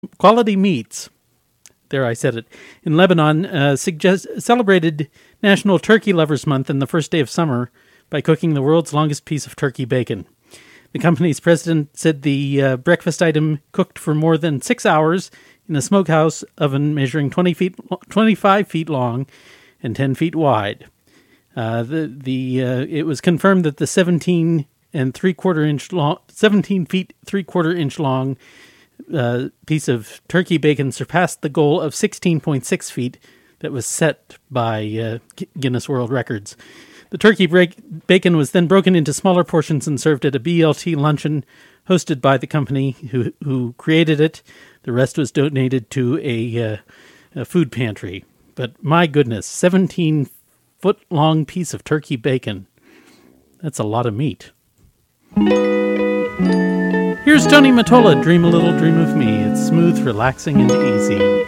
Quality Meats, there I said it, in Lebanon celebrated National Turkey Lovers Month and the first day of summer by cooking the world's longest piece of turkey bacon. The company's president said the breakfast item cooked for more than 6 hours in a smokehouse oven measuring 25 feet long and 10 feet wide. It was confirmed that the 17 feet 3/4 inch long piece of turkey bacon surpassed the goal of 16.6 feet that was set by Guinness World Records. The turkey bacon was then broken into smaller portions and served at a BLT luncheon hosted by the company who created it. The rest was donated to a food pantry. But my goodness, 17-foot-long piece of turkey bacon. That's a lot of meat. Here's Tony Mottola, Dream a Little Dream of Me. It's smooth, relaxing, and easy.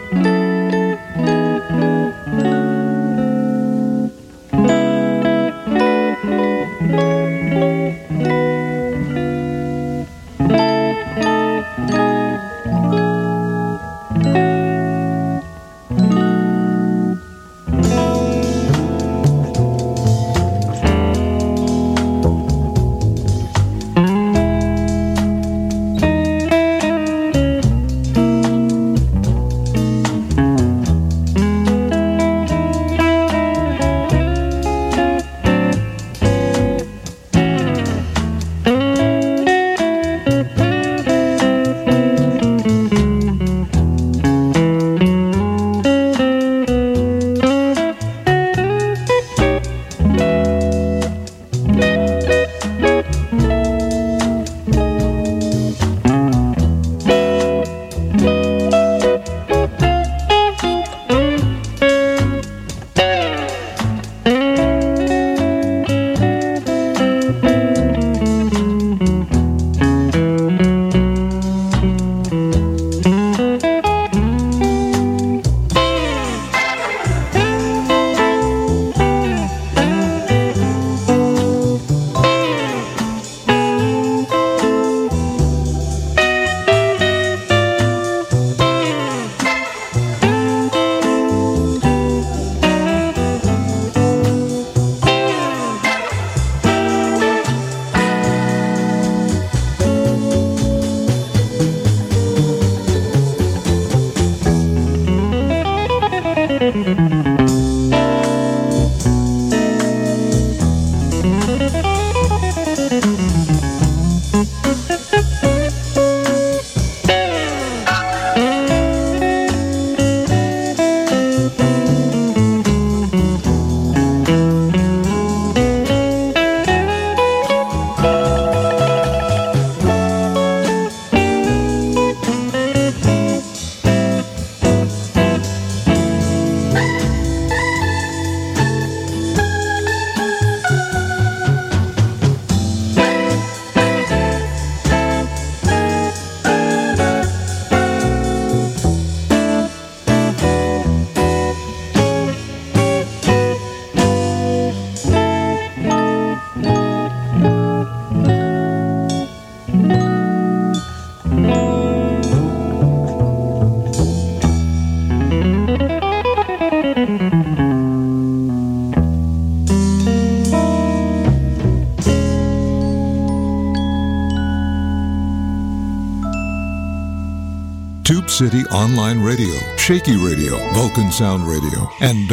Tube City Online Radio, Shaky Radio, Vulcan Sound Radio, and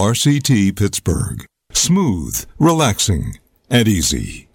WRCT Pittsburgh. Smooth, relaxing, and easy.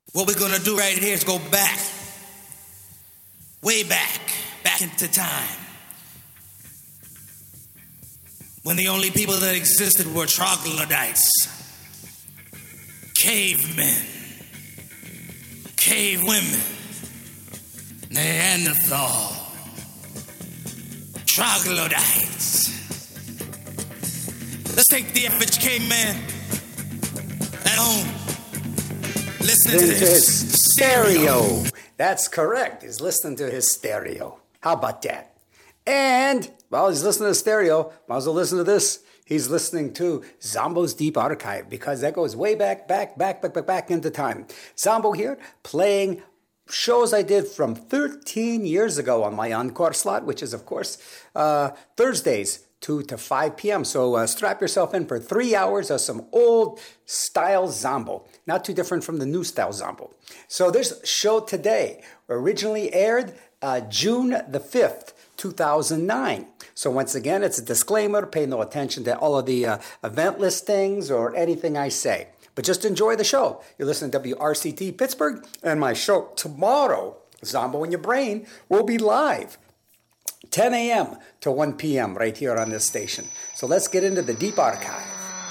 What we're gonna do right here is go back, way back into time, when the only people that existed were troglodytes, cavemen, cave women, Neanderthal, troglodytes. Let's take the average caveman at home. Listening to his stereo. That's correct. He's listening to his stereo. How about that? And while he's listening to stereo, might as well listen to this. He's listening to Zombo's Deep Archive because that goes way back into time. Zombo here playing shows I did from 13 years ago on my Encore slot, which is, of course, Thursdays, 2 to 5 p.m. So strap yourself in for 3 hours of some old style Zombo. Not too different from the new style Zombo. So this show today originally aired June the 5th, 2009. So once again, it's a disclaimer. Pay no attention to all of the event listings or anything I say. But just enjoy the show. You're listening to WRCT Pittsburgh, and my show tomorrow, Zombo in Your Brain, will be live 10 a.m. to 1 p.m. right here on this station. So let's get into the Deep Archive.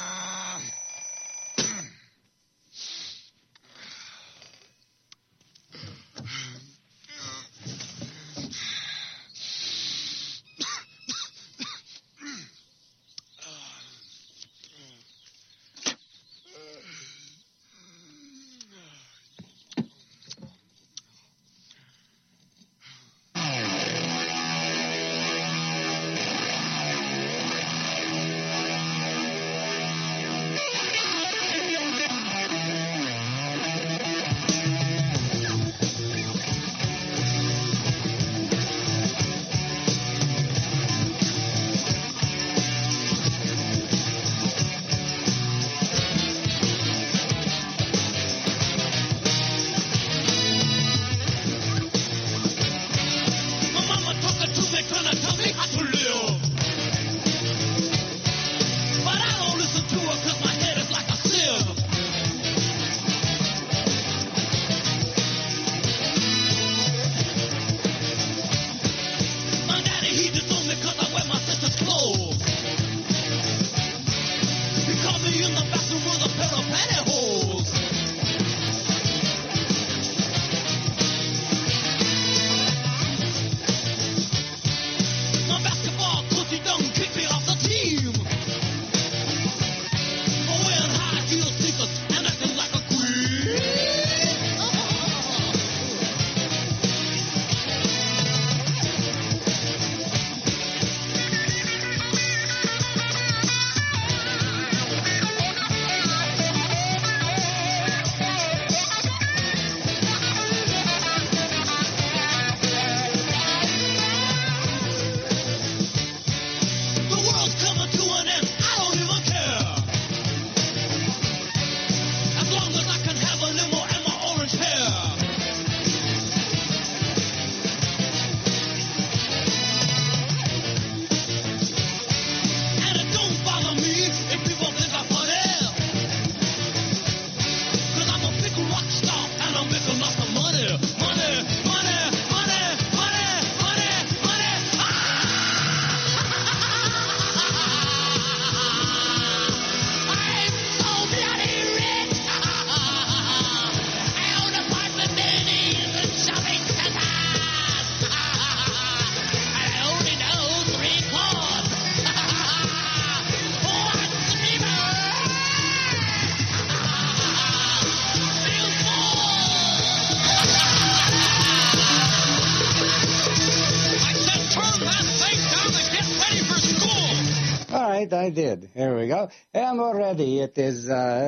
I did. Here we go. And we're ready. It is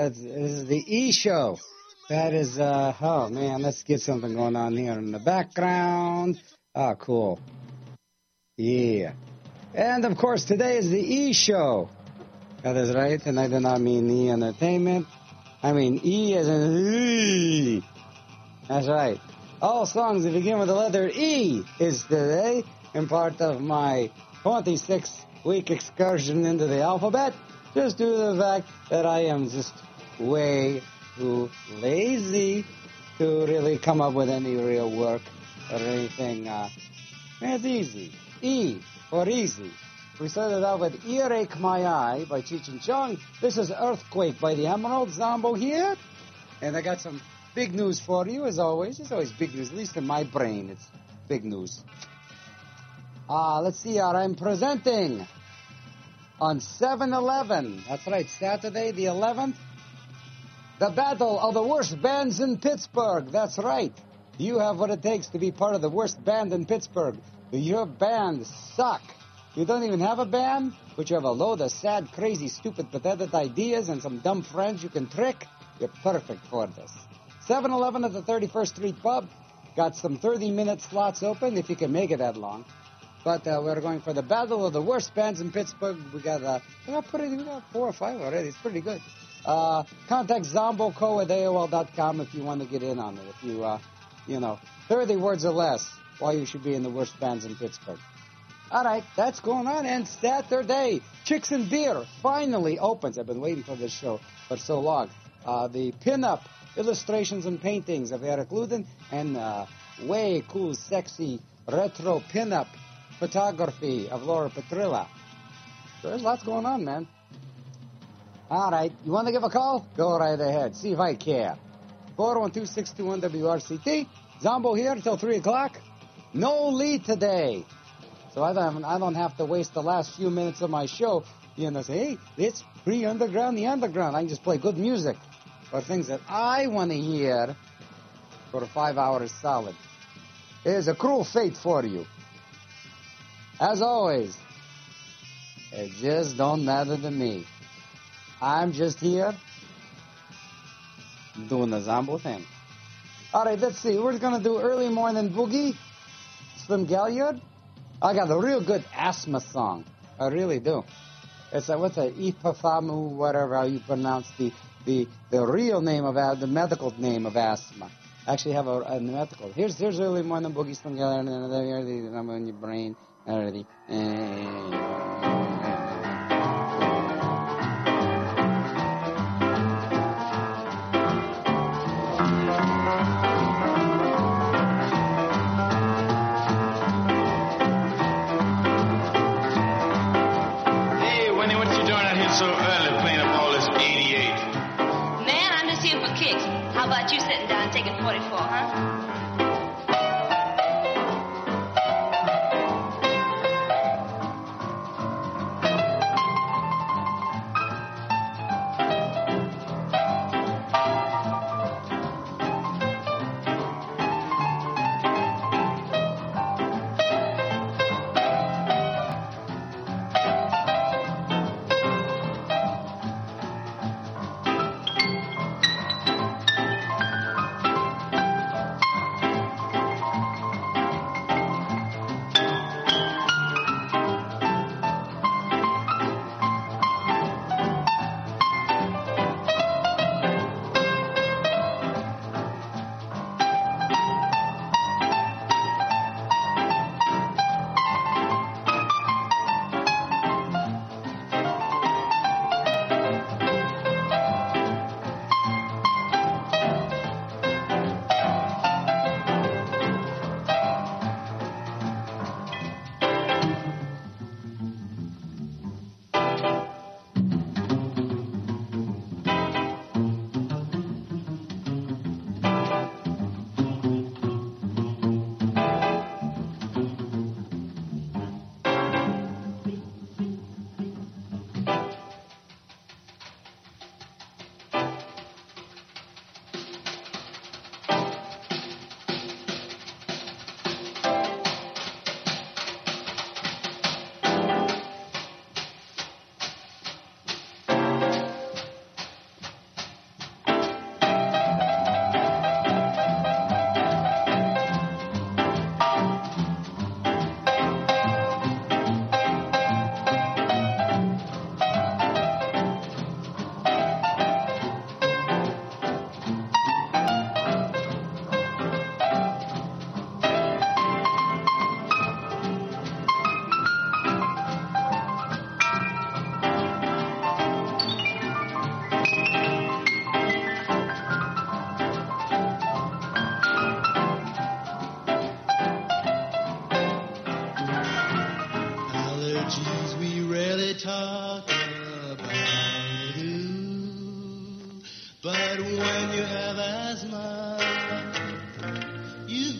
the E show. That is, oh man, let's get something going on here in the background. Oh, cool. Yeah. And of course, today is the E show. That is right. And I do not mean E Entertainment. I mean E as in E. That's right. All songs that begin with the letter E is today and part of my 26-week excursion into the alphabet, just due to the fact that I am just way too lazy to really come up with any real work or anything. It's easy. E for easy. We started out with Earache My Eye by Cheech and Chong. This is Earthquake by the Emerald. Zombo here. And I got some big news for you, as always. It's always big news, at least in my brain. It's big news. Let's see here. I'm presenting on 7/11. That's right, Saturday the 11th. The battle of the worst bands in Pittsburgh. That's right. You have what it takes to be part of the worst band in Pittsburgh. Your band suck. You don't even have a band, but you have a load of sad, crazy, stupid, pathetic ideas and some dumb friends you can trick. You're perfect for this. 7-Eleven at the 31st Street Pub. Got some 30-minute slots open if you can make it that long. But we're going for the battle of the worst bands in Pittsburgh. We got 4 or 5 already. It's pretty good. Contact zomboco@AOL.com if you want to get in on it. If you, 30 words or less why you should be in the worst bands in Pittsburgh. All right, that's going on. And Saturday, Chicks and Beer finally opens. I've been waiting for this show for so long. The pin-up illustrations and paintings of Eric Luden and way cool, sexy, retro pin-up photography of Laura Petrilla. There's lots going on, man. All right, you want to give a call? Go right ahead. See if I care. 412-621-WRCT. Zombo here until 3 o'clock. No lead today. So I don't have to waste the last few minutes of my show, say, hey, it's pre-underground, the underground. I can just play good music or things that I want to hear for 5 hours solid. Here's a cruel fate for you. As always, it just don't matter to me. I'm just here doing the Zombo thing. All right, let's see. We're going to do Early Morning Boogie, Slim Galliard. I got a real good asthma song. I really do. It's what's a Ipafamu, whatever how you pronounce the real name of the medical name of asthma. I actually have a medical. Here's Early Morning Boogie, Slim Galliard, and I'm in your brain already. So early playing up all this 88. Man, I'm just here for kicks. How about you sitting down and taking 44, huh?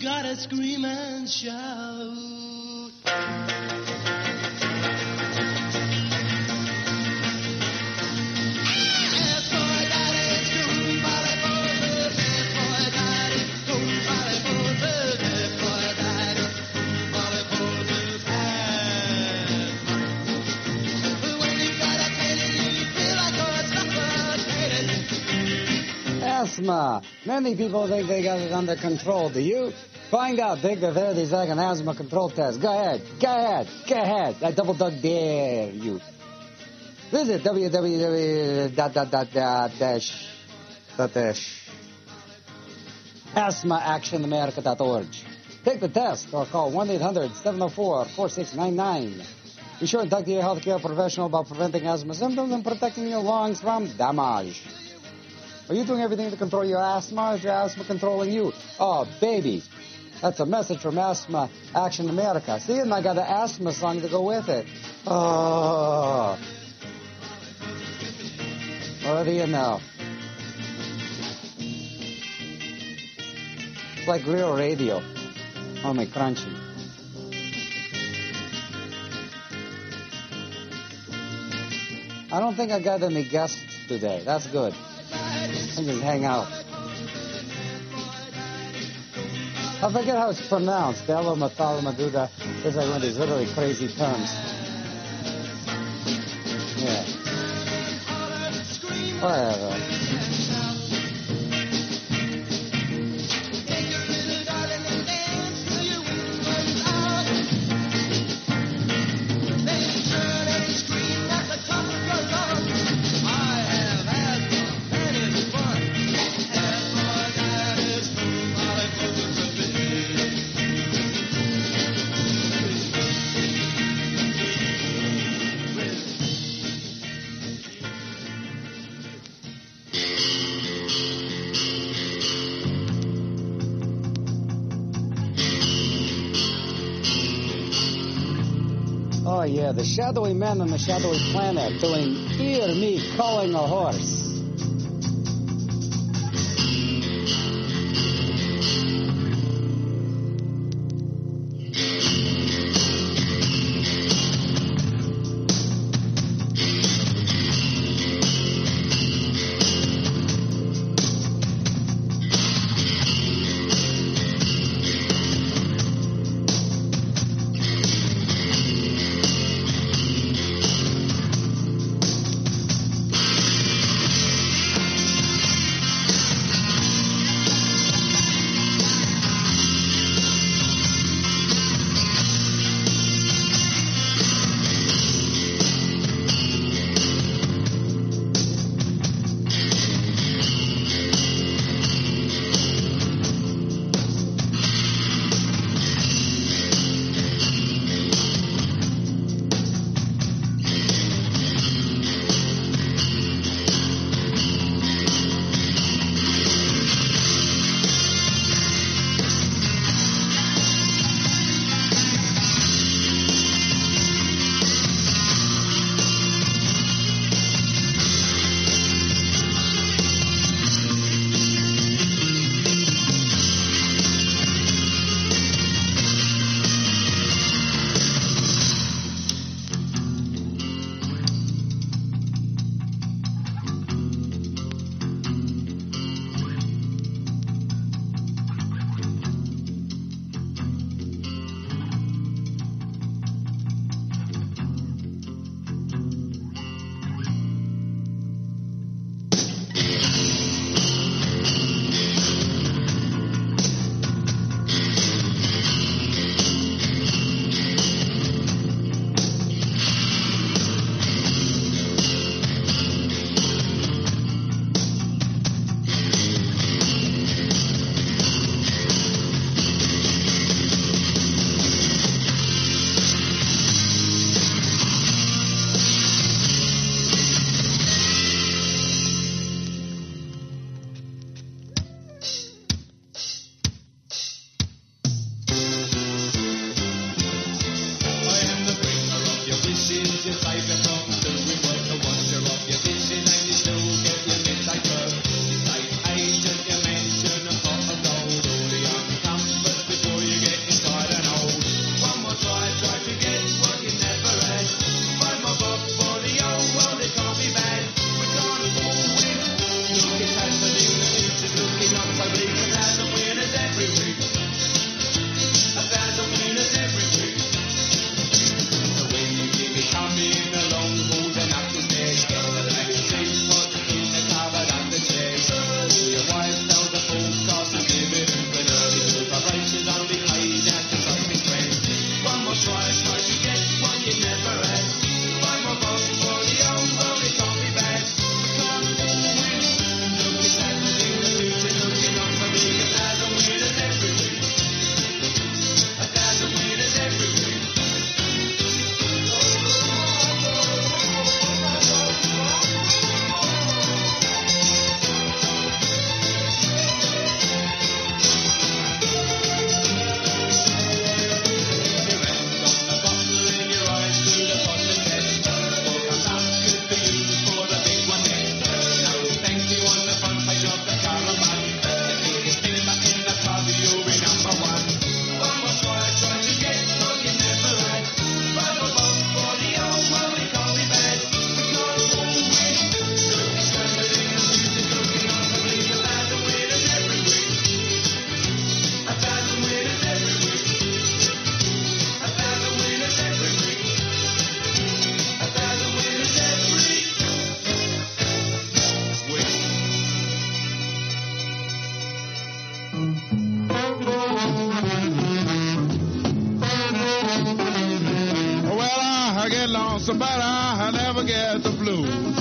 gotta scream and shout. Asthma. Many people think they got it under control. Do you? Find out. Take the 30-second asthma control test. Go ahead. Go ahead. Go ahead. I double dog dare you. Visit www.asthmaactionamerica.org. Take the test or call 1-800-704-4699. Be sure to talk to your healthcare professional about preventing asthma symptoms and protecting your lungs from damage. Are you doing everything to control your asthma, or is your asthma controlling you? Oh, baby. That's a message from Asthma Action America. See, and I got an asthma song to go with it. Oh. What do you know? It's like real radio. Only crunchy. I don't think I got any guests today. That's good. I just hang out. I forget how it's pronounced. Delo Mathala Maduda. There's like one of these literally crazy terms. Yeah. Whatever. Oh, yeah, the shadowy man on the shadowy planet doing Hear Me Calling a Horse. but I never get the blues.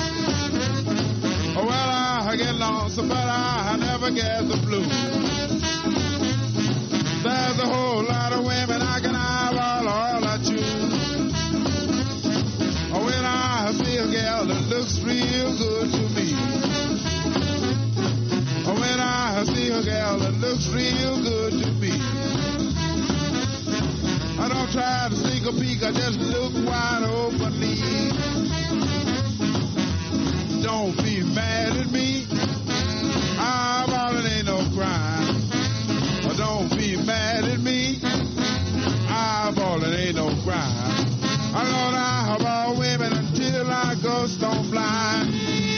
Well, I get lonesome, but I never get the blues. There's a whole lot of women I can eyeball all I choose. When I see a girl that looks real good to me. When I see a girl that looks real good to me. I don't try to sneak a peek, I just look wide openly. Don't be mad at me, eyeballing ain't no crime. Don't be mad at me, eyeballing ain't no crime. I'm gonna eyeball women until I go stone blind.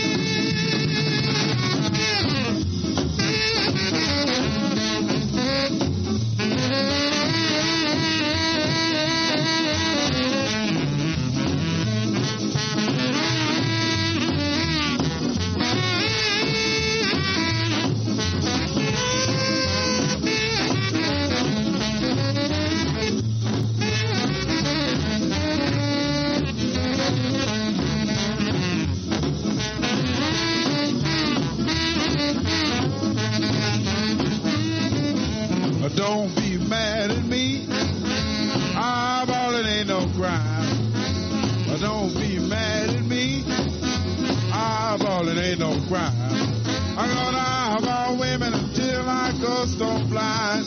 Don't be mad at me, eyeballing ain't no crime. Don't be mad at me, eyeballing ain't no crime. I'm gonna eyeball women until I go stone blind.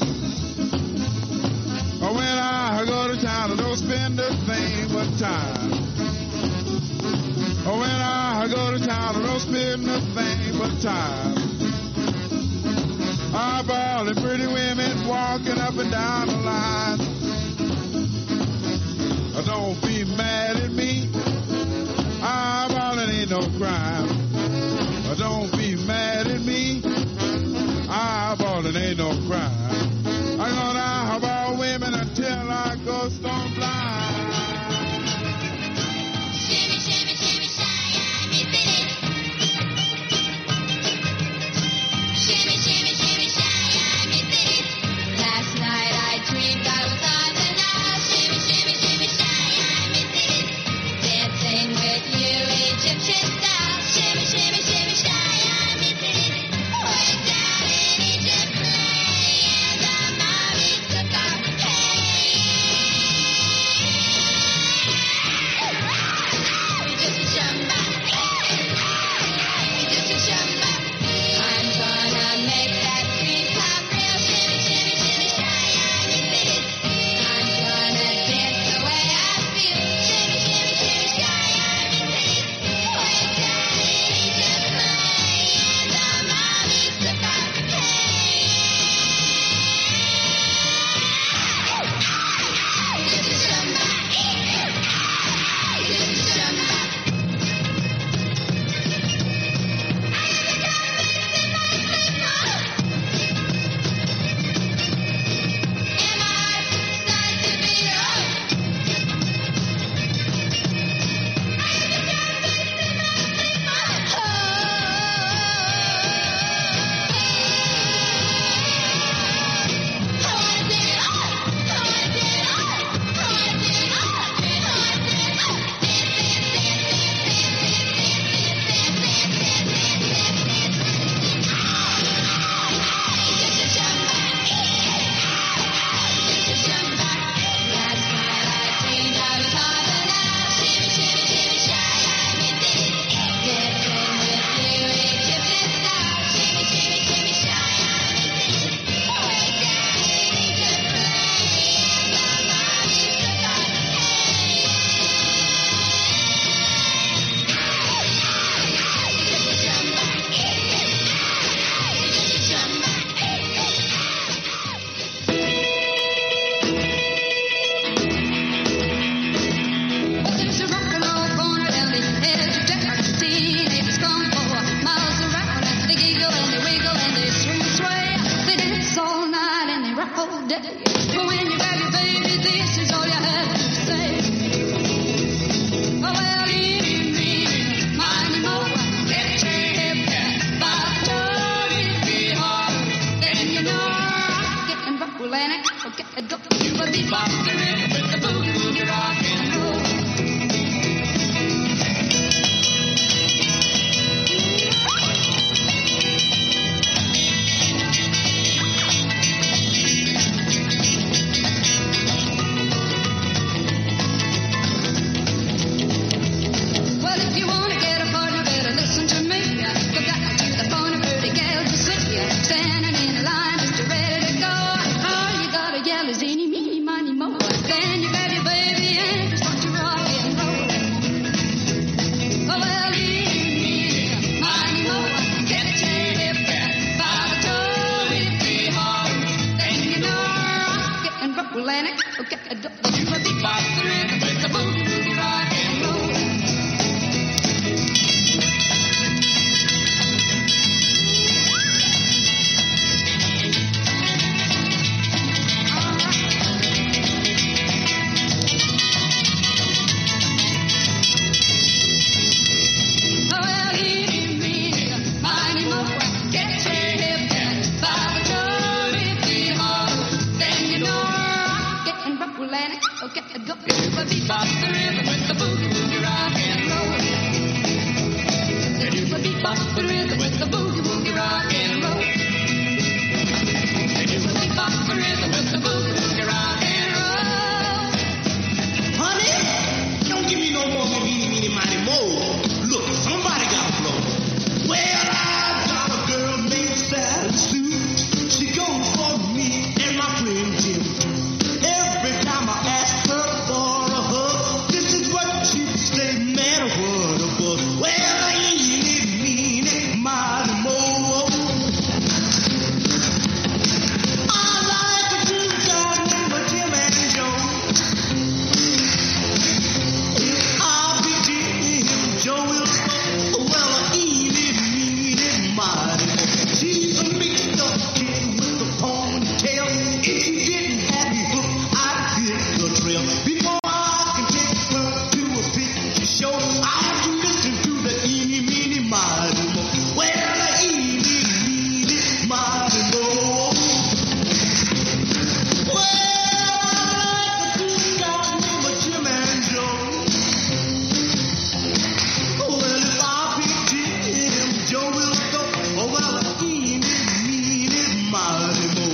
When I go to town, I don't spend a thing but time. When I go to town, I don't spend a thing but time. Eyeballing pretty women walking up and down the line. Don't be mad at me, eyeballing ain't no crime. Don't be mad at me, eyeballing ain't no crime. I'm gonna eyeball women until I go stone blind. Shimmy, shimmy, shimmy, shy, I'm in it. Shimmy, shimmy, shimmy, shy, I'm in it. Last night I dreamed I was on the knob. Shimmy, shimmy, shimmy, shy, I'm in it. Dancing with you, Egyptian style. Shimmy, shimmy, shimmy, shy, I'm in it. Way down in Egypt, playing the Marita bar. Hey, just a chumba. Just a chumba. I'm gonna make that dream come real. Shimmy, shimmy, shimmy, shy, I'm in it. I'm gonna dance the way I feel. Shimmy, shimmy, shimmy, shy, I'm in it. Way down in Egypt, playing the Marita bar. Just a chumba. Just a chumba. Am I starting to be old? There's a rock and roll corner down the edge of Jefferson. It's gone for miles around. They giggle and they wiggle and they swing and sway. They dance all night and they rock all day. But when you grab your baby, this is all you have to say. Oh, well, you mean money more. Get your hip back. But don't it be hard. Then you know rock it and roll and it. Okay, go. You will be bopping it with the booty rock and roll. Atlantic. Okay, do the bebop, the rhythm with the boogie, boogie, rock and roll. Okay, go the bebop, the rhythm with the boogie, boogie, rock and roll. Do the bebop, the rhythm with the boogie, boogie, rock and roll. Do the bebop, the rhythm with the boogie, boogie, rock and roll. Honey, don't give me no more meeny, meeny, miny, mo. Look, somebody got to blow. Well, I got a girl named Sally Sue. She goes for me and my friend Jim. Every time I ask her for a hug, this is what she say, man, what a bug. Well, I ain't it mean it mighty more. I like a two guys named Jim and Joe. If I be Jim, Joe will go. Well, I ain't it mean it mighty more. She's a mixed up kid with a ponytail. If she didn't have me hooked, I'd hit the trail. Before I can take her to a picture show, I have to listen to the eeny, meeny, miny, mo. Well, the eeny, meeny, miny, mo. Well, I like the two guys named Jim and Joe. Well, if I pick Jim, Joe will go. Oh, well, the eeny, meeny, miny, mo.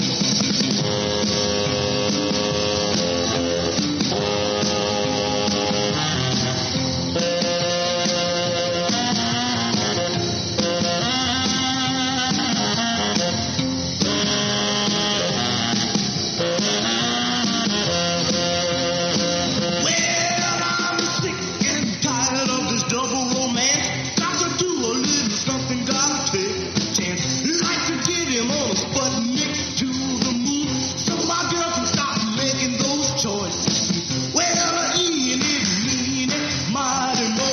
Well, I'm sick and tired of this double romance. Got to do a little something, gotta take a chance. Like to get him on a Sputnik to the moon, so my girl can stop making those choices. Well, eeny, meeny, mighty, mo.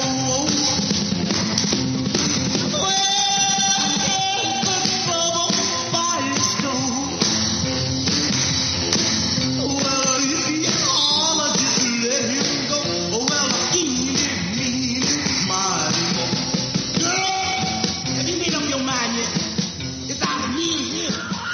Well, ain't but trouble by his stone. Well, if he all just let him go. Oh, well, eeny, meeny, mighty, mo. Girl, have you made up your mind yet? It's either me or him.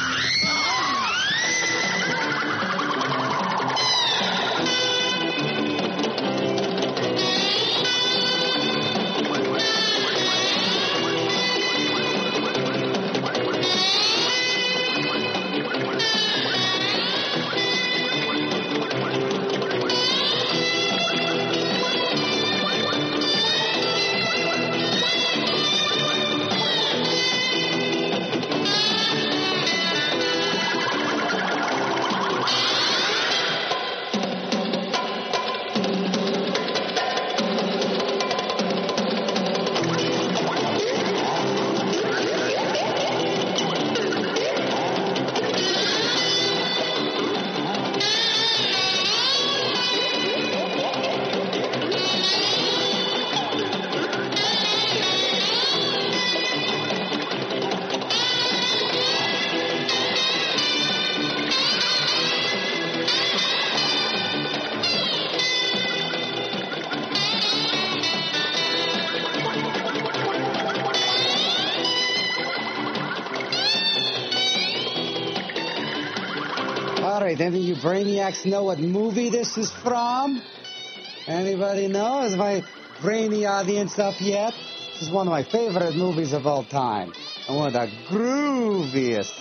All right, any of you brainiacs know what movie this is from? Anybody know? Is my brainy audience up yet? This is one of my favorite movies of all time. And one of the grooviest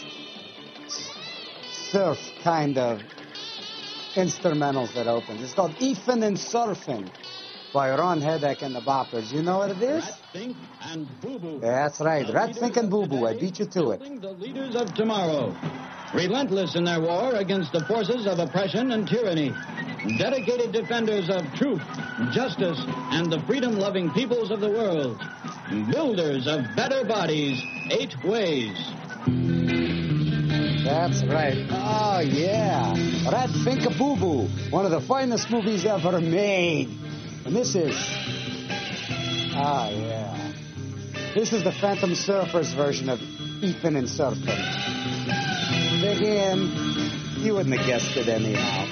surf kind of instrumentals that opens. It's called Ethan and Surfing by Ron Hedek and the Boppers. You know what it is? Ratfink and Boo Boo. That's right, Ratfink and Boo Boo. I beat you to it. The leaders of tomorrow, relentless in their war against the forces of oppression and tyranny, dedicated defenders of truth, justice, and the freedom-loving peoples of the world, builders of better bodies 8 ways. That's right. Oh, yeah. Rat Finka Boo Boo, one of the finest movies ever made. And this is... Ah, yeah. This is the Phantom Surfers version of Ethan and Surfing. Again, you wouldn't have guessed it anyhow.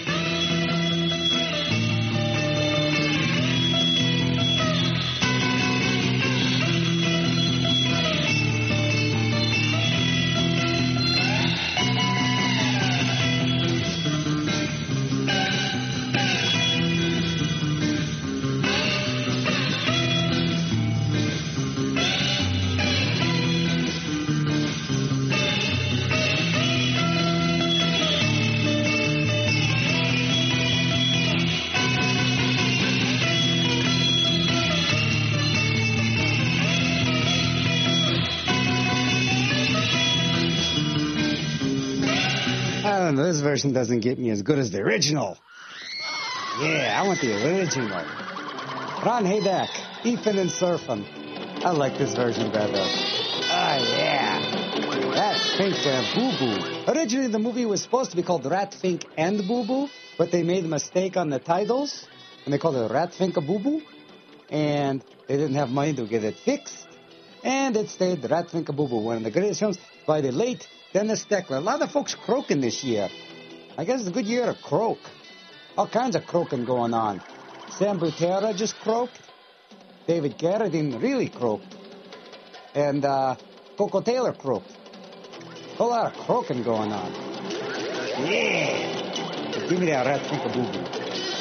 This version doesn't get me as good as the original. Yeah, I want the original. Ron Haydack, Ethan and Surfin'. I like this version better. Oh, yeah. Rat Fink and Boo Boo. Originally, the movie was supposed to be called Rat Fink and Boo Boo, but they made a mistake on the titles, and they called it Rat Fink a Boo Boo, and they didn't have money to get it fixed, and it stayed Rat Fink a Boo Boo, one of the greatest films by the late Dennis Steckler. A lot of folks croaking this year. I guess it's a good year to croak. All kinds of croaking going on. Sam Butera just croaked. David Carradine really croaked. And Coco Taylor croaked. A whole lot of croaking going on. Yeah! Give me that Rat Fink a Boo Boo.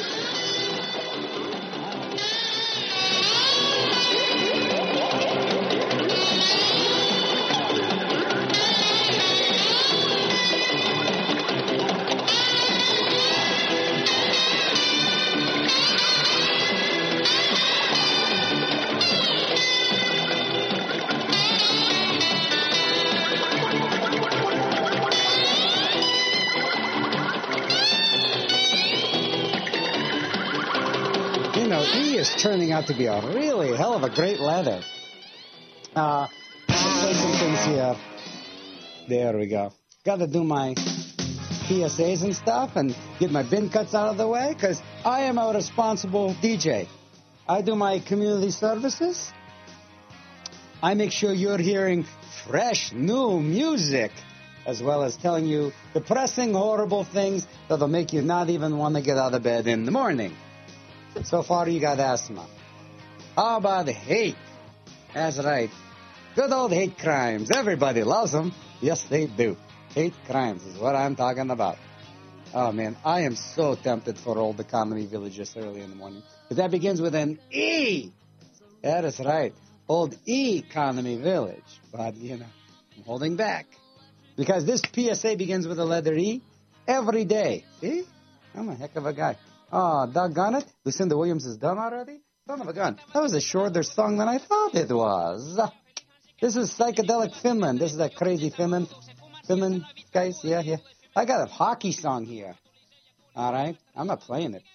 E is turning out to be a really hell of a great leather. I'll play some things here. There we go. Got to do my PSAs and stuff and get my bin cuts out of the way because I am a responsible DJ. I do my community services. I make sure you're hearing fresh, new music as well as telling you depressing, horrible things that'll make you not even want to get out of bed in the morning. So far, you got asthma. How about hate? That's right. Good old hate crimes. Everybody loves them. Yes, they do. Hate crimes is what I'm talking about. Oh, man, I am so tempted for Old Economy Village just early in the morning. But that begins with an E. That is right. Old Economy Village. But, you know, I'm holding back. Because this PSA begins with the letter E every day. See? I'm a heck of a guy. Oh, doggone it. Lucinda Williams is done already? Son of a gun. That was a shorter song than I thought it was. This is Psychedelic Finland. This is that crazy Finland guys. Yeah. I got a hockey song here. All right. I'm not playing it.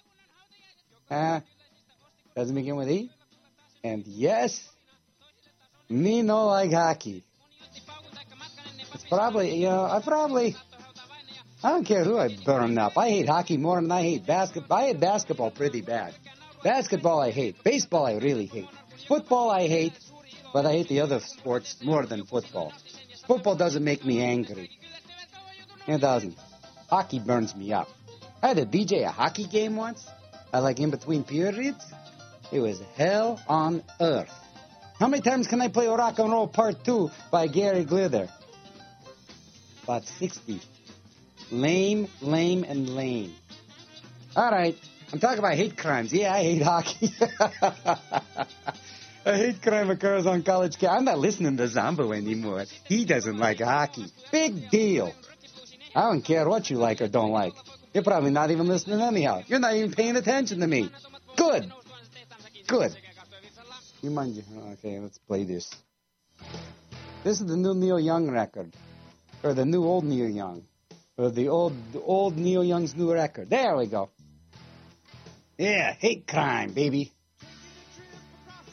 Doesn't begin with E. And yes, me no like hockey. It's probably, I don't care who I burn up. I hate hockey more than I hate basketball. I hate basketball pretty bad. Basketball I hate. Baseball I really hate. Football I hate, but I hate the other sports more than football. Football doesn't make me angry. It doesn't. Hockey burns me up. I had to DJ a hockey game once. In between periods. It was hell on earth. How many times can I play Rock and Roll Part 2 by Gary Glitter? About 60. Lame. All right. I'm talking about hate crimes. Yeah, I hate hockey. A hate crime occurs on college campus. I'm not listening to Zombo anymore. He doesn't like hockey. Big deal. I don't care what you like or don't like. You're probably not even listening anyhow. You're not even paying attention to me. Good. You mind you? Okay, let's play this. This is the new Neil Young record. Or the new old Neil Young. Or the old Neil Young's new record. There we go. Yeah, hate crime, baby.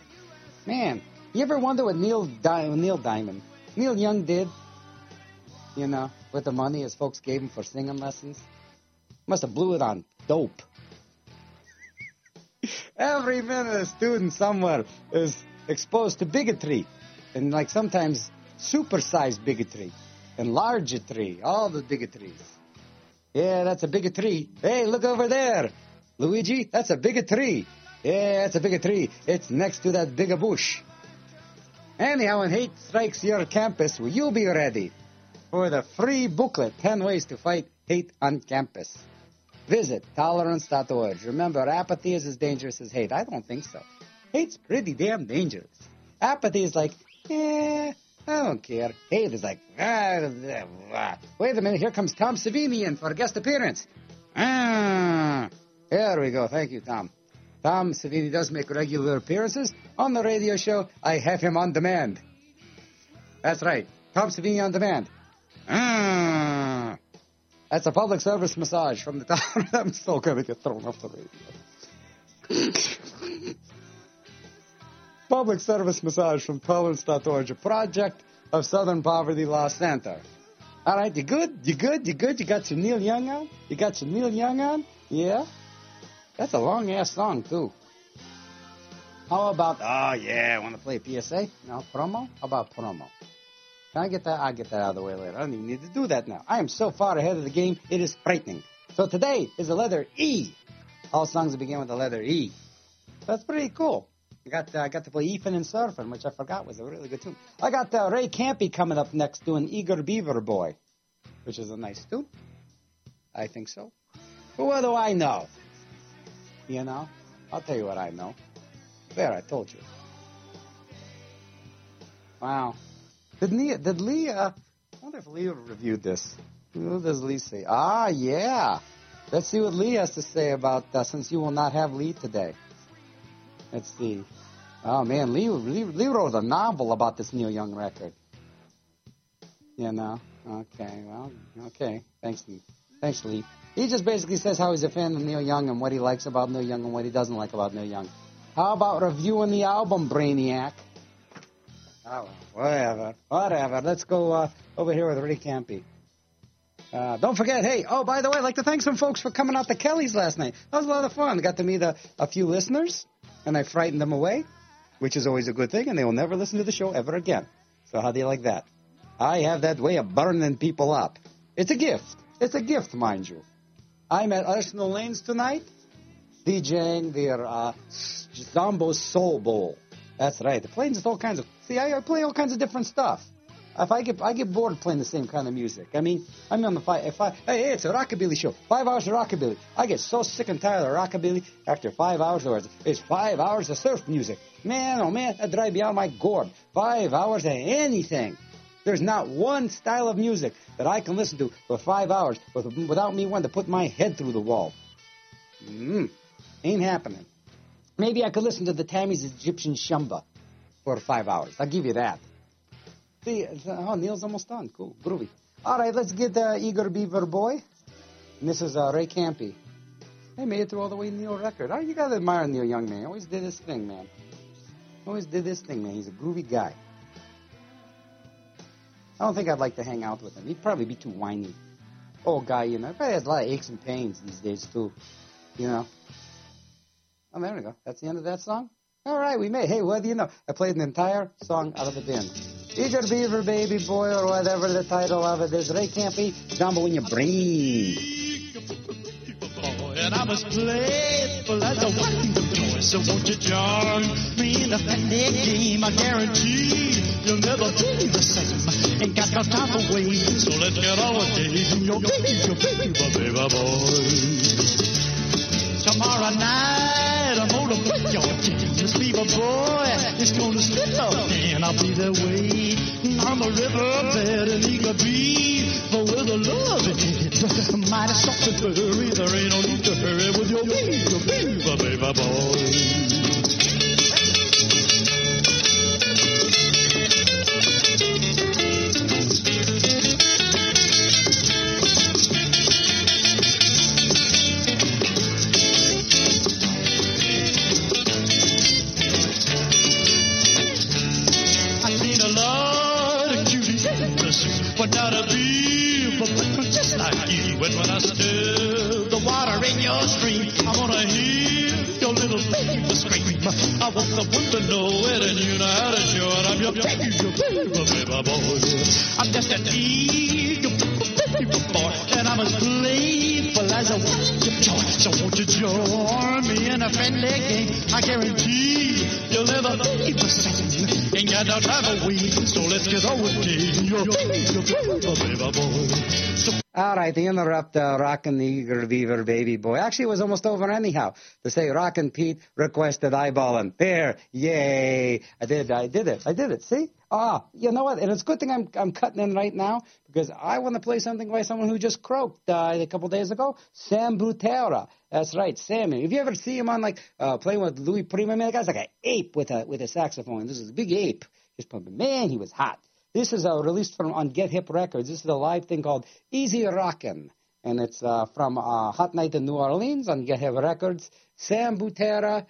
Man, you ever wonder what Neil Young did? you know, with the money his folks gave him for singing lessons. Must have blew it on dope. Every minute a student somewhere is exposed to bigotry. And like sometimes supersized bigotry. Enlargatory. All the bigotries. Yeah, that's a bigotry. Hey, look over there. Luigi, that's a bigotry. Yeah, that's a bigotry. It's next to that bigger bush. Anyhow, when hate strikes your campus, will you be ready for the free booklet, 10 Ways to Fight Hate on Campus? Visit tolerance.org. Remember, apathy is as dangerous as hate. I don't think so. Hate's pretty damn dangerous. Apathy is like, I don't care. Hate is like, Wait a minute, here comes Tom Savini in for a guest appearance. There we go. Thank you, Tom. Tom Savini does make regular appearances on the radio show. I have him on demand. That's right. Tom Savini on demand. That's a public service massage from the top. I'm still going to get thrown off the radio. Public service massage from tolerance.org, a project of Southern Poverty Law Center. All right, you good? You good? You good? You got your Neil Young on? You got your Neil Young on? Yeah? That's a long-ass song, too. How about, want to play a PSA? No, promo? How about promo? Can I get that? I'll get that out of the way later. I don't even need to do that now. I am so far ahead of the game, it is frightening. So today is the letter E. All songs begin with the letter E. That's pretty cool. I got to play Ethan and Surfing, which I forgot was a really good tune. I got Ray Campy coming up next doing Eager Beaver Boy, which is a nice tune. I think so. But what do I know? You know? I'll tell you what I know. There, I told you. Wow. Did Lee, I wonder if Lee reviewed this. What does Lee say? Yeah. Let's see what Lee has to say about since you will not have Lee today. Let's see. Oh, man, Lee wrote a novel about this Neil Young record. You know? Okay, well, okay. Thanks, Lee. He just basically says how he's a fan of Neil Young and what he likes about Neil Young and what he doesn't like about Neil Young. How about reviewing the album, Brainiac? Oh, whatever. Let's go over here with Ray Campy. Don't forget, hey, by the way, I'd like to thank some folks for coming out to Kelly's last night. That was a lot of fun. I got to meet a few listeners, and I frightened them away, which is always a good thing, and they will never listen to the show ever again. So how do you like that? I have that way of burning people up. It's a gift. It's a gift, mind you. I'm at Arsenal Lanes tonight, DJing their Zombo's Soul Bowl. That's right. They're playing just all kinds of... See, I play all kinds of different stuff. If I get bored playing the same kind of music. I mean, I'm on the hey, it's a rockabilly show. 5 hours of rockabilly. I get so sick and tired of rockabilly after 5 hours. Or it's 5 hours of surf music. Man, oh man, that drives me out of my gourd. 5 hours of anything. There's not one style of music that I can listen to for 5 hours without me wanting to put my head through the wall. Ain't happening. Maybe I could listen to the Tammy's Egyptian Shumba for 5 hours. I'll give you that. See, Neil's almost done. Cool. Groovy. All right, let's get Eager Beaver Boy. And this is Ray Campy. They made it through all the way to Neil record. Oh, you got to admire Neil Young, man. He always did his thing, man. He's a groovy guy. I don't think I'd like to hang out with him. He'd probably be too whiny. Old guy, you know. He probably has a lot of aches and pains these days, too. You know. Oh, there we go. That's the end of that song? All right, we made. Hey, what do you know? I played an entire song out of the bin. Eager Beaver Baby Boy, or whatever the title of it is. Ray Campy, Jumbo in your brain. And I'm as playful as a wonderful toy. So won't you join me in a friendly game? I guarantee you'll never be the same. Ain't got no time for wait. So let's get on with dating your baby boy. Tomorrow night I'm gonna break your This Beaver Boy is gonna slip up and I'll be there waiting on the riverbed and eager beaver with a love in it. Mighty soft and furry, there ain't no need to hurry with your beaver, baby boy. But not a bee. just like you. And when I stir the water in your stream, I wanna hear your little baby scream. I want the world to know it, and you know how to show it. I'm your baby boy. I'm just a baby boy, and I'm as playful as a wild joy. So won't you join me in a friendly game? I guarantee you'll never be the same. Ain't got no time to wait, so let's get on with it. Your baby boy. So All right, they interrupt Rockin' the Eager Beaver Baby Boy. Actually, it was almost over anyhow. To say Rockin' Pete requested eyeballing. There, yay. I did it. See? You know what? And it's a good thing I'm cutting in right now because I want to play something by someone who just croaked a couple days ago. Sam Butera. That's right, Sammy. If you ever see him on playing with Louis Prima, man, the guy's like an ape with a saxophone. This is a big ape. Man, he was hot. This is released on Get Hip Records. This is a live thing called Easy Rockin'. And it's from Hot Night in New Orleans on Get Hip Records. Sam Butera.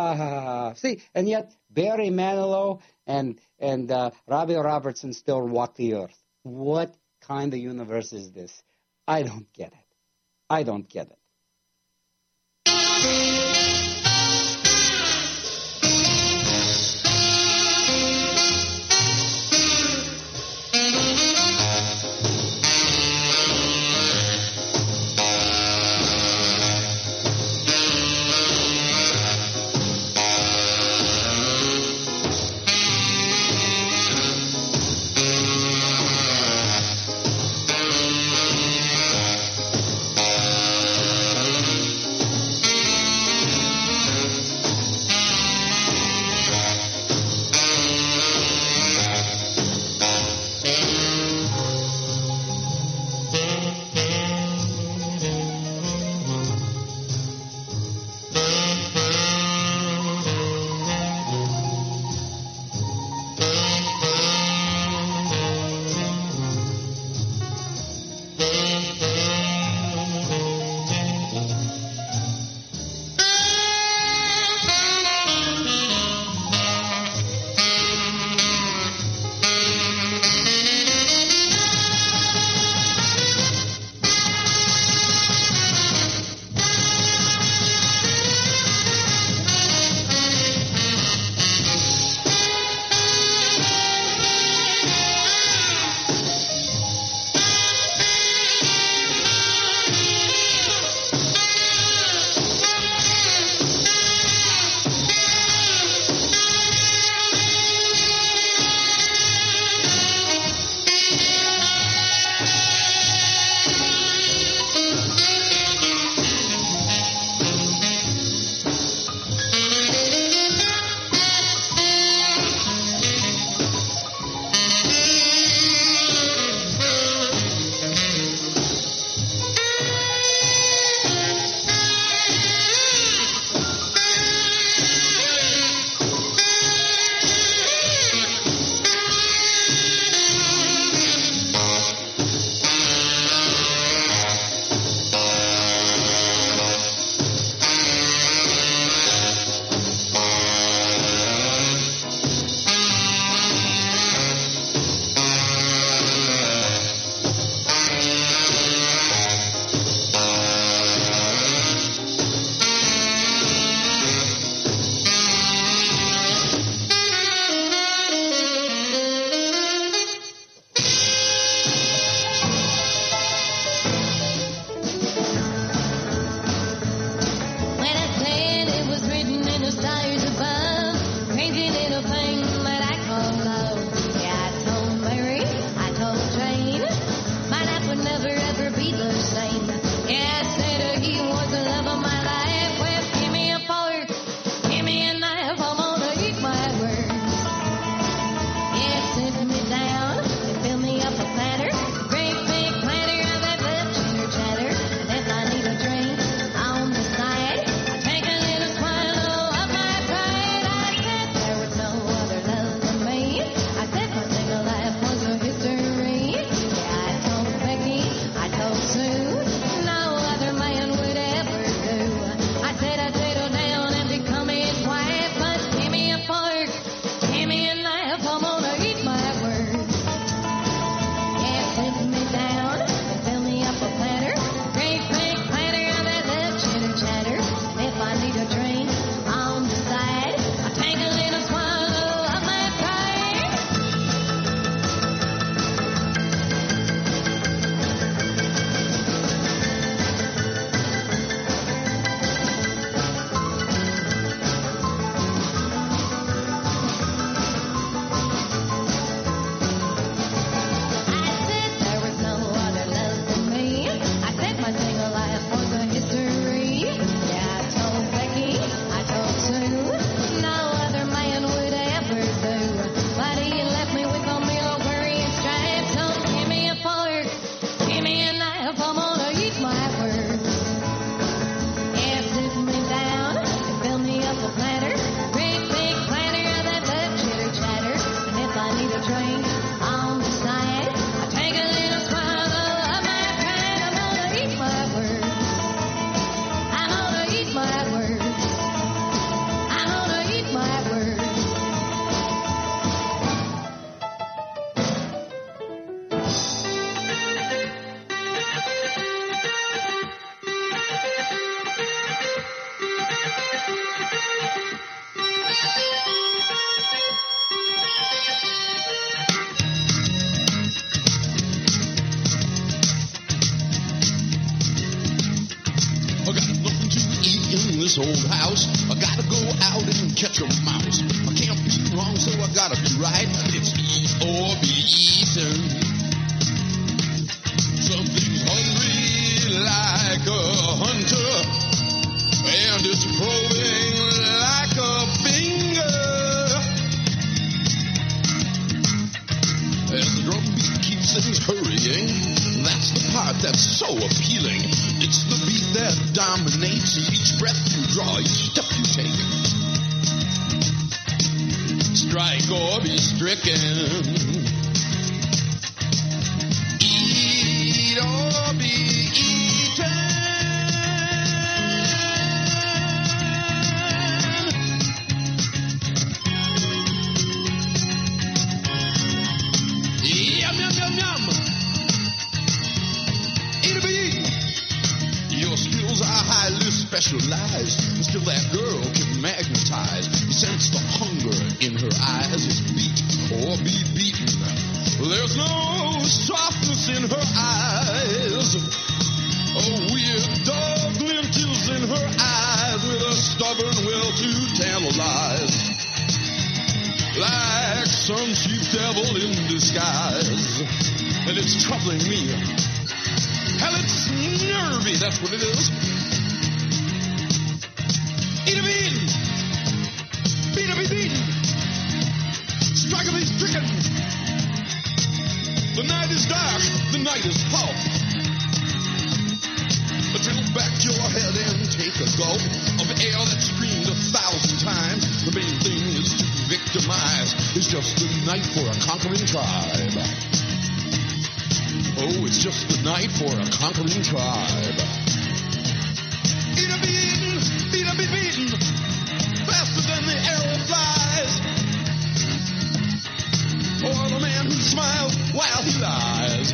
See, and yet Barry Manilow and Robbie Robertson still walk the earth. What kind of universe is this? I don't get it. Soon if I'm gonna eat my words. Yeah, sit me down, fill me up a platter, great big platter that's a chitter chatter. And if I need a drink on the side, I take a little swallow of my pride. I'm gonna eat my words. I'm gonna eat my words. I'm gonna eat my words. I got nothing to eat in this old house. I gotta go out and catch a mouse. I can't be wrong, so I gotta be right. It's eat or be eaten. Something's hungry like a hunter, and it's probing like a finger. As the drum beat keeps things hurrying, that's the part that's so appealing. It's the beat that dominates each breath you draw, each step you take. Strike or be stricken. Eat or be eaten. Yum, yum, yum, yum. Eat or be eaten. Your skills are highly specialized, and still that girl can magnetize. You sense the hunger in her eyes. It's beat or be beaten. There's no softness in her eyes. A weird dog glint is in her eyes, with a stubborn will to tantalize. Like some chief devil in disguise, and it's troubling me. Hell, it's nervy, that's what it is. Eat or be eaten. Beat or be beaten. Strike or be stricken. The night is dark, the night is pulp. Tilt back your head and take a gulp of air that screamed 1,000 times. The main thing is to victimize. It's just a night for a conquering tribe. Oh, it's just the night for a conquering tribe. Eat or be eaten, beat or be beaten, faster than the arrow flies. Or the man who smiles while he lies.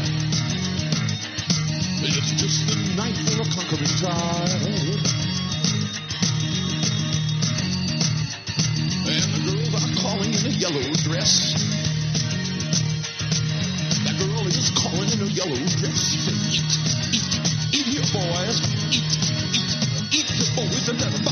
It's just the night for a conquering tribe. And the girls are calling in a yellow dress. That girl is calling in a yellow dress. She said, eat here, boys. Eat here, boys. And then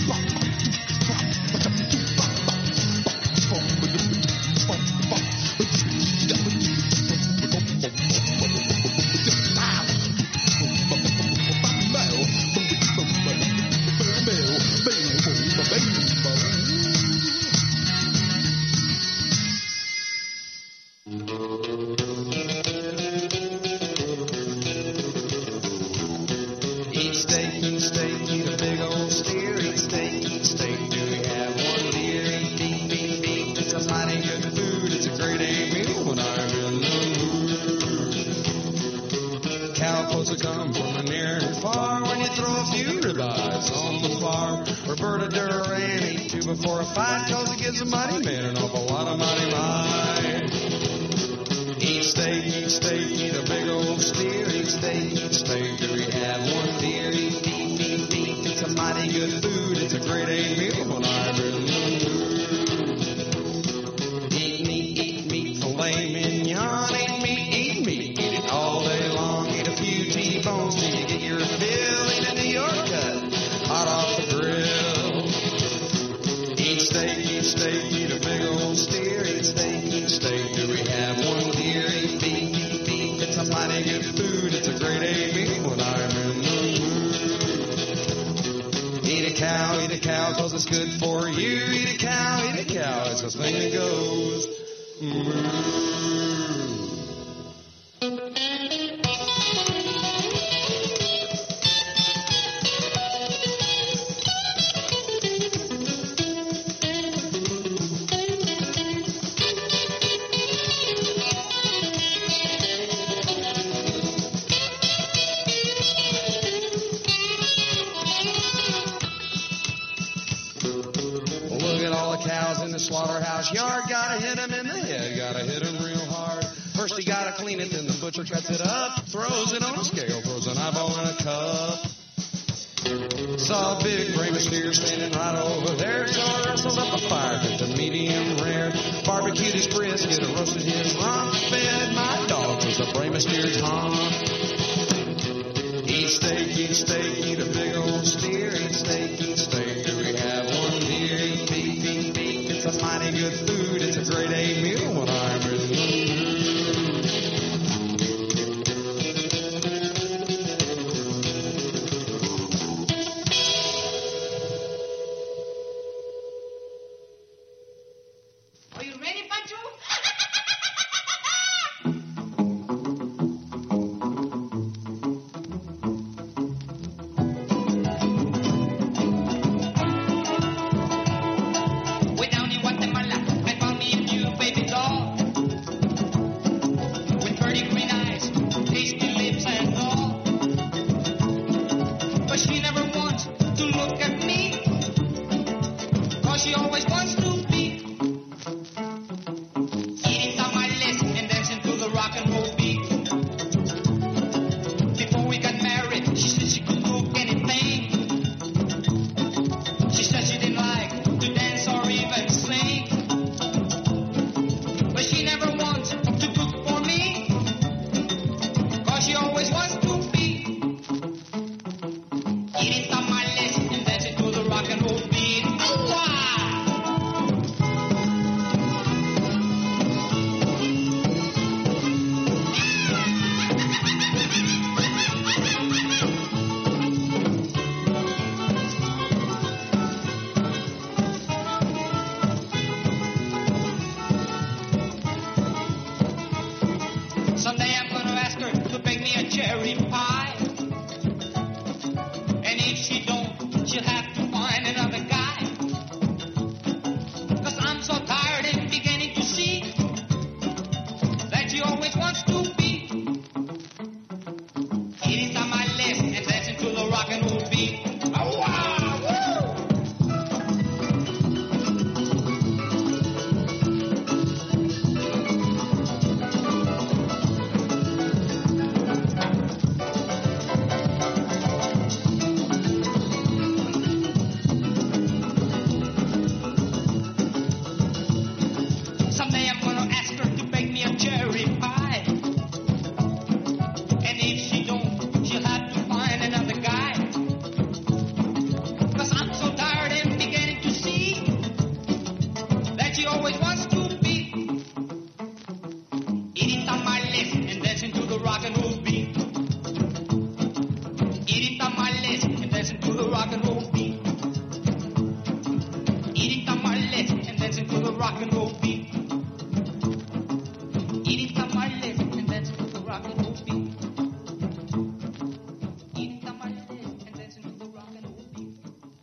before a fight, cause it gives a mighty man an awful lot of money. Eat steak, eat a big old steer. Eat steak, do we have one deer? Eat meat, it's a mighty good food. It's a great A meal when I'm in the mood. Eat meat, filet mignon. Eat meat, eat it all day long. Eat a few T-bones till you get your fill. Eat a New York cut, hot off the grill. Eat steak, eat a big old steer. Eat steak, do we have one deer? Eat beef, it's a mighty good food. It's a great A meal when I'm in the mood. Eat a cow, cause it's good for you. Eat a cow, it's the thing that goes. Moo. cows in the slaughterhouse yard. Gotta hit 'em in the head, gotta hit 'em real hard. First you gotta clean it, then the butcher cuts it up, throws it on a scale, throws an eyeball in a cup. Saw a big Bray steer standing right over there, so I wrestled up a fire, cooked a medium rare, barbecued his brisket, roasted his rump, fed my dogs was a Bray steer's hump. Eat steak, eat a big old steer, eat steak, do we have one beer? Eat beef, it's a mighty good food, it's a grade A meal when I'm in the mood. Are you ready, Pancho? Way down in Guatemala, I found me a new baby doll with pretty green eyes, tasty lips and all. But she never wants to look at me, 'cause she always wants to be eating tamales and dancing to the rock and roll beat. Before we got married, she said she could cook anything. She said she didn't like to dance or even sing, but she never wants to cook for me, 'cause she always wants to be eating tamales and dancing to the rock and roll beat. Oh, wow! Someday I'm gonna ask her to bake me a cherry pie. And if she don't, she'll have to find another guy. 'Cause I'm so tired and beginning to see that she always wants to be eating tamales and dancing to the rock and roll beat. Oh, wow! Woo! Someday I'm gonna ask her to bake me a cherry pie. And if she don't, she'll have to find another guy. 'Cause I'm so tired and beginning to see that she always wants to be eating tamales and dancing to the rock and roll beat. Eating tamales and dancing to the rock and roll beat. Eating tamales and dancing to the rock and roll beat. Eating tamales and dancing to the rock and roll beat. Eating tamales and dancing to the rock and roll beat.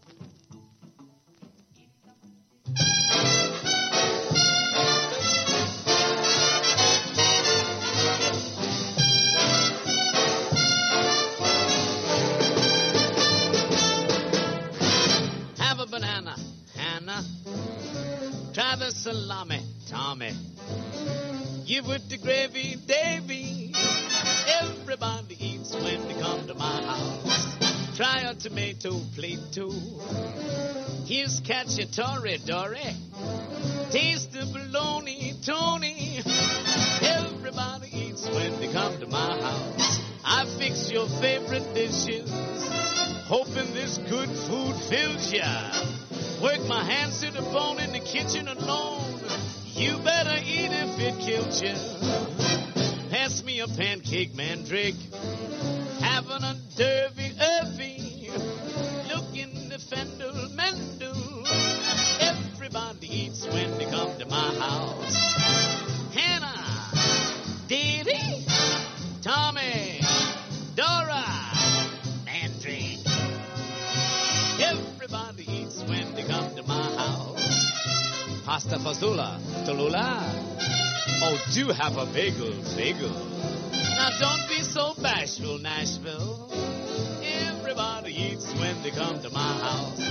Have a banana, Hannah. Try the salami, Tommy. Give it the gravy, Davy. Everybody eats when they come to my house. Try a tomato plate too. Here's cacciatore, Dory. Taste the bologna, Tony. Everybody eats when they come to my house. I fix your favorite dishes, hoping this good food fills ya. Work my hands to the bone in the kitchen alone. You better eat if it kills you. Pass me a pancake, Mandrake. Having a derby earthy. Look in the fendel, Mendel. Everybody eats when they come to my house. Hannah, Dee, Tommy, Dora, Mandrake. Everybody eats when they come to my house. Pasta fazola, Tallulah. Oh, do have a bagel. Now don't be so bashful, Nashville. Everybody eats when they come to my house.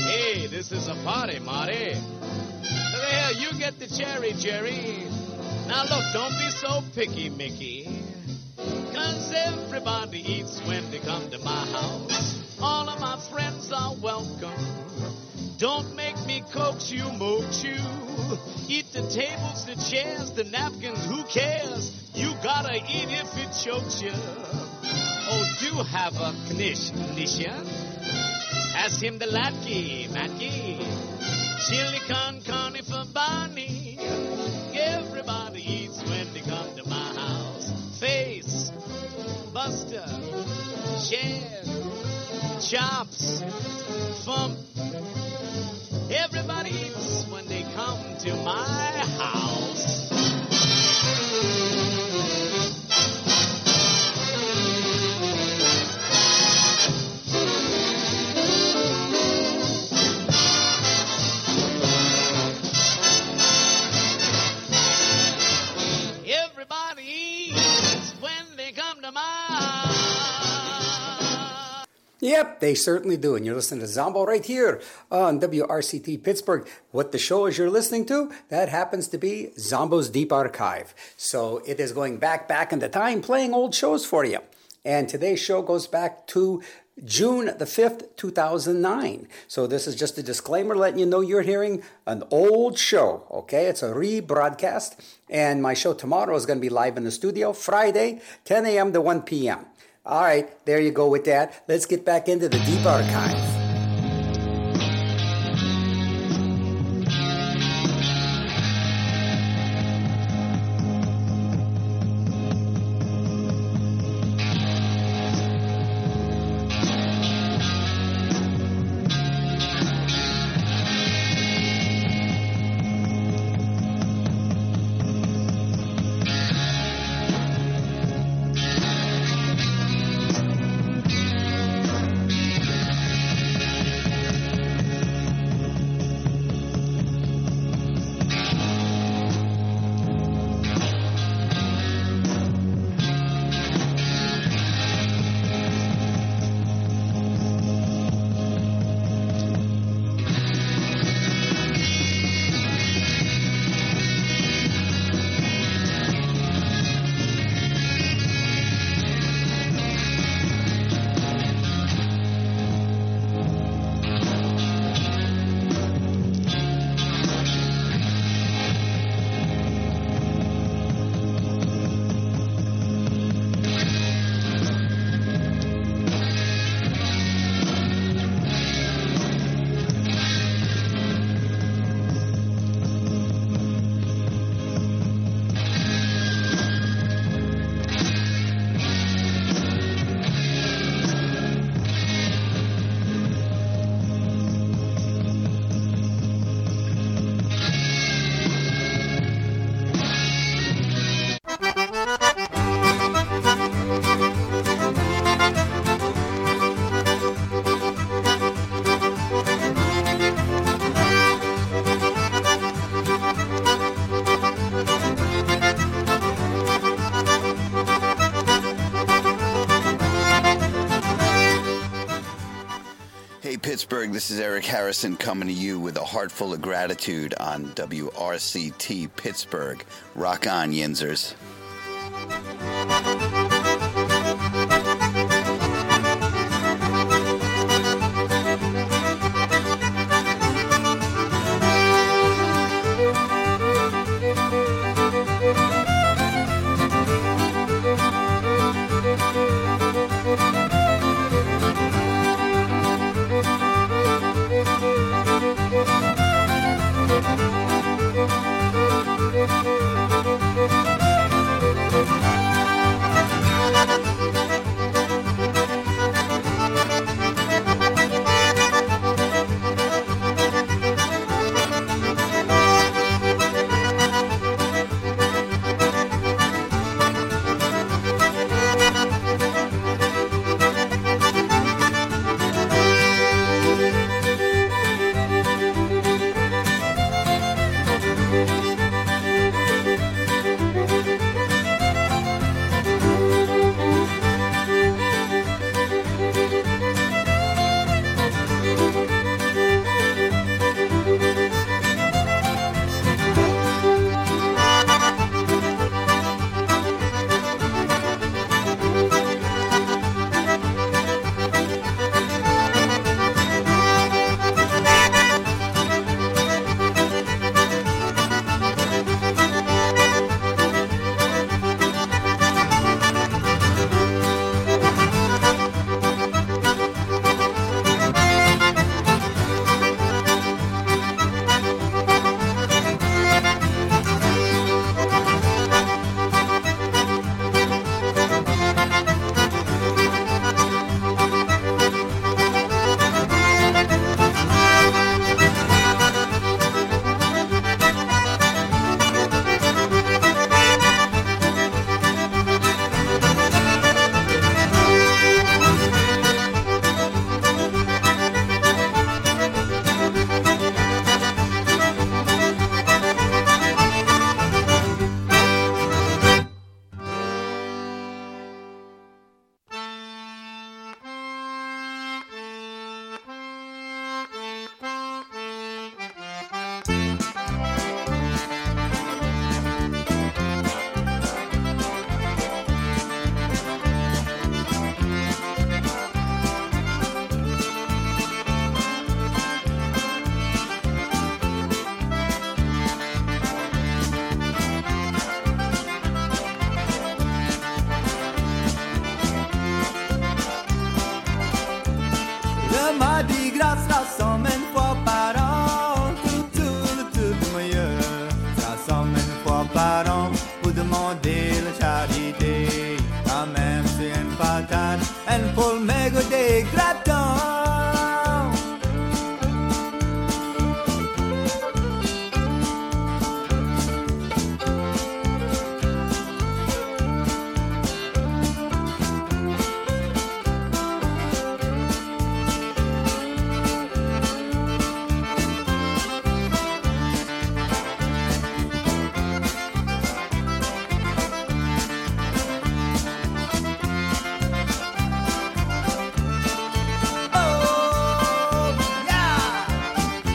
Hey, this is a party, Marty. Look here, you get the cherry, Jerry. Now look, don't be so picky, Mickey. 'Cause everybody eats when they come to my house. All of my friends are welcome. Don't make me coax you, moat you. Eat the tables, the chairs, the napkins, who cares? You gotta eat if it chokes you. Oh, do have a knish. Ask him the latke, matke. Chili con carne for Barney. Everybody eats when they come to my house. Face, Buster, Shed, Chops, Fump. Everybody eats when they come to my house. Everybody eats when they come to my house. Yep, they certainly do. And you're listening to Zombo right here on WRCT Pittsburgh. What the show is you're listening to, that happens to be Zombo's Deep Archive. So it is going back into time, playing old shows for you. And today's show goes back to June the 5th, 2009. So this is just a disclaimer letting you know you're hearing an old show, okay? It's a rebroadcast. And my show tomorrow is going to be live in the studio, Friday, 10 a.m. to 1 p.m. All right, there you go with that. Let's get back into the Deep Archive. Pittsburgh, this is Eric Harrison coming to you with a heart full of gratitude on WRCT Pittsburgh. Rock on, Yinzers.